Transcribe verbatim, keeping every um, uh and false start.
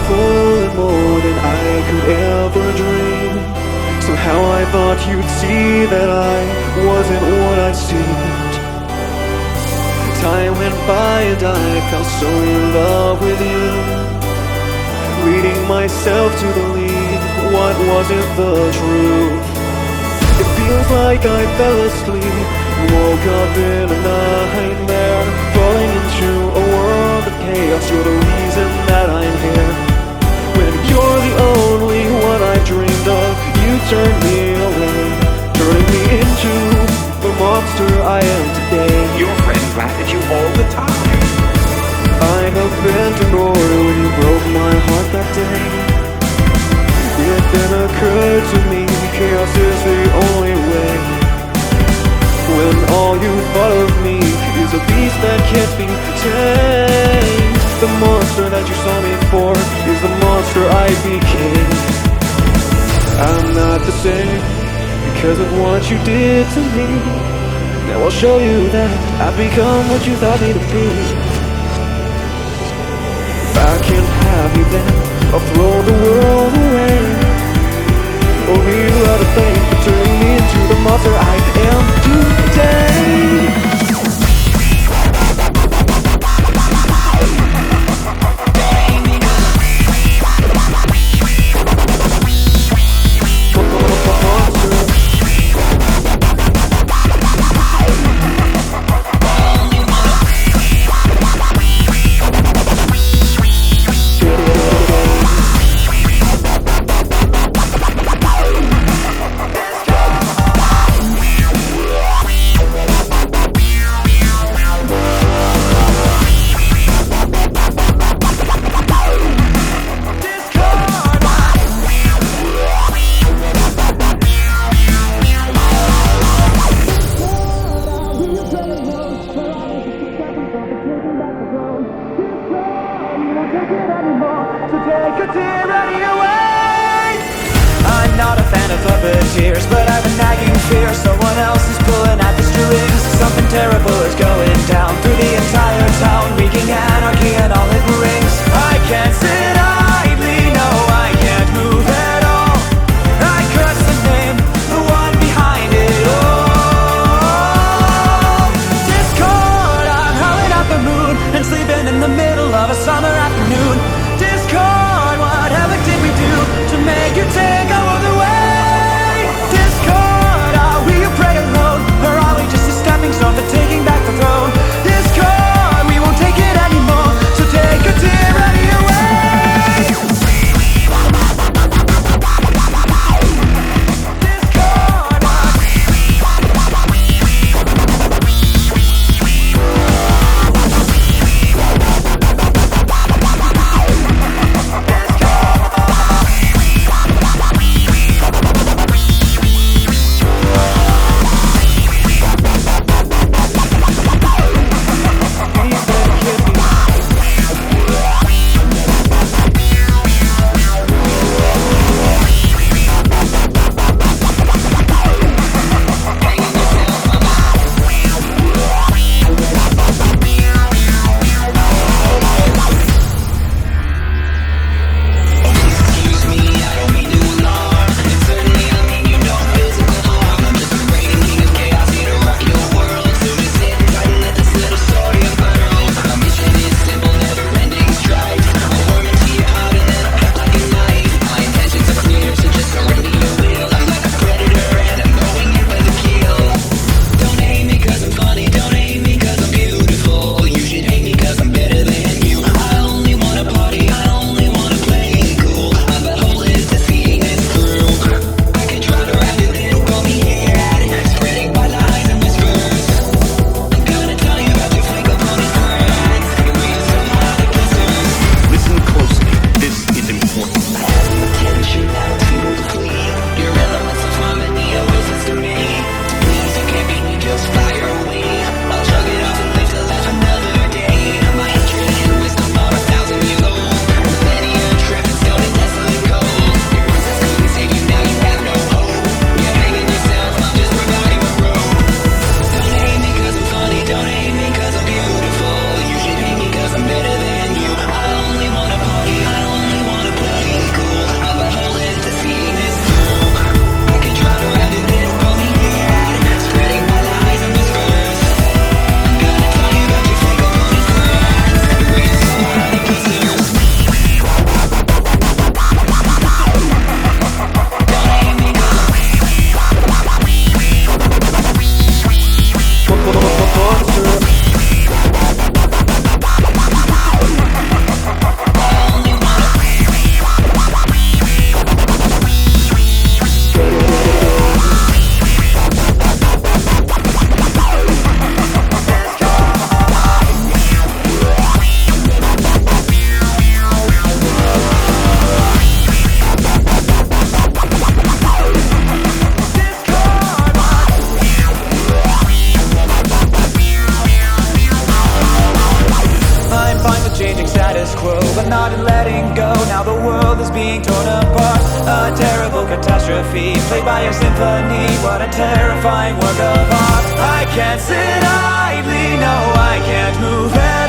beautiful and more than I could ever dream. Somehow I thought you'd see that I wasn't what I seemed. Time went by and I fell so in love with you, leading myself to believe what wasn't the truth. It feels like I fell asleep, woke up in a nightmare, falling into a world of chaos. You're the reason that I'm here. When you're the only one I dreamed of, you turned me away, turning me into the monster I am today. Your friend laughed at you all the time. I have been ignored when you broke my heart that day. It then occurred to me, chaos is the only way. When all you thought of me is a beast that can't be tamed. The monster that you saw me for is the monster I became. I'm not the same because of what you did to me. Now I'll show you that I've become what you thought me to be. If I can't have you then, I'll throw the world away. Or you out of faith for turning me into the monster I am today. I'm not a fan of puppeteers, but I have a nagging fear someone else is pulling at the strings. Something terrible is going down through the entire town, wreaking anarchy and all it brings. I can't sit idly, no, I can't move at all. I curse the name, the one behind it all. Discord, I'm howling at the moon and sleeping in the middle of a summer afternoon. Discord, whatever did we do to make you take over the way? Discord, are we a prey alone, or are we just a stepping stone for taking back the throne? Discord, we won't take it anymore. keeping status quo, but not in letting go. Now the world is being torn apart, a terrible catastrophe, played by a symphony. What a terrifying work of art. I can't sit idly, no, I can't move